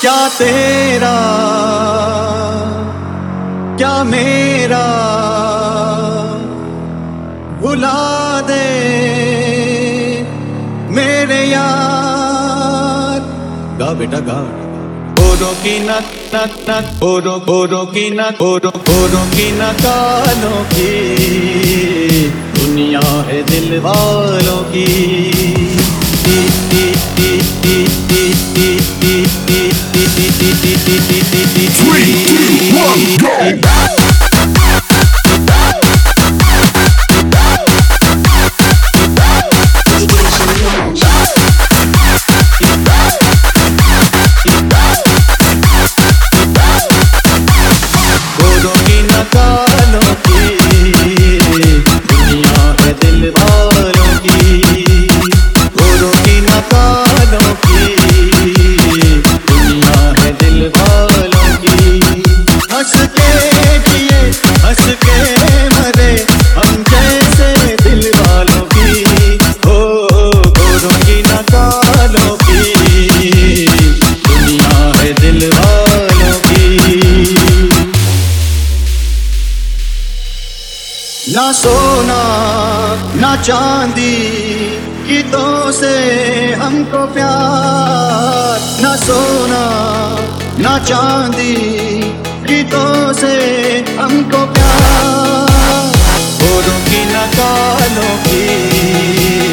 क्या तेरा क्या मेरा भुला दे मेरे यार। गा बेटा गा। ओरो की नत नत नत ओरो की नत ओरो की नकालों की दुनिया है दिल वालों की। Three, two, one, go! ना सोना ना चांदी गीतों से हमको प्यार। ना सोना ना चांदी गीतों से हमको प्यार। औरों की नकालों की